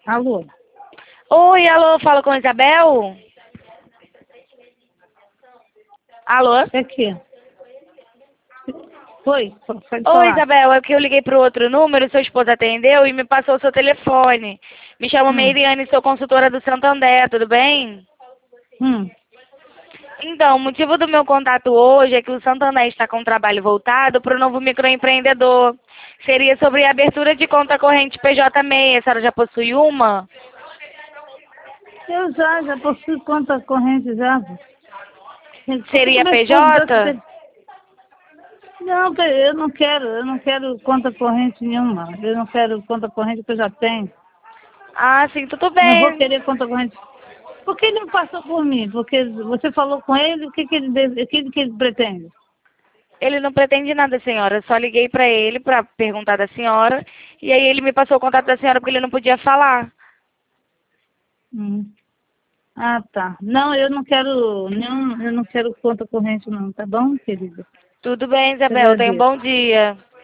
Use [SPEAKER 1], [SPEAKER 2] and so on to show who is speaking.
[SPEAKER 1] Alô?
[SPEAKER 2] Oi, alô, fala com a Isabel? Alô?
[SPEAKER 1] É aqui. Oi, pode
[SPEAKER 2] Oi,
[SPEAKER 1] falar.
[SPEAKER 2] Isabel, é que eu liguei pro outro número, seu esposo atendeu e me passou o seu telefone. Me chamo
[SPEAKER 1] Hum,
[SPEAKER 2] Meiriane, sou consultora do Santander, tudo bem?
[SPEAKER 1] hum.
[SPEAKER 2] Então, o motivo do meu contato hoje é que o Santander está com um trabalho voltado para o novo microempreendedor. Seria sobre a abertura de conta corrente PJ6. A senhora já possui uma?
[SPEAKER 1] Eu já possuo conta corrente já. Você
[SPEAKER 2] Seria
[SPEAKER 1] começou a dar...
[SPEAKER 2] PJ?
[SPEAKER 1] Não, eu não quero conta corrente nenhuma. Eu não quero conta corrente que eu já tenho.
[SPEAKER 2] Ah, sim, tudo
[SPEAKER 1] Não vou
[SPEAKER 2] bem.
[SPEAKER 1] querer conta corrente. Por que ele não passou por mim? Porque você falou com ele, o que ele pretende?
[SPEAKER 2] Ele não pretende nada, senhora. Eu só liguei para ele para perguntar da senhora. E aí ele me passou o contato da senhora porque ele não podia falar.
[SPEAKER 1] Hum. Ah, tá. Não, eu não quero conta corrente não, tá bom, querida?
[SPEAKER 2] Tudo bem,
[SPEAKER 1] Te
[SPEAKER 2] Isabel. Tenha um
[SPEAKER 1] agradeço.
[SPEAKER 2] bom dia.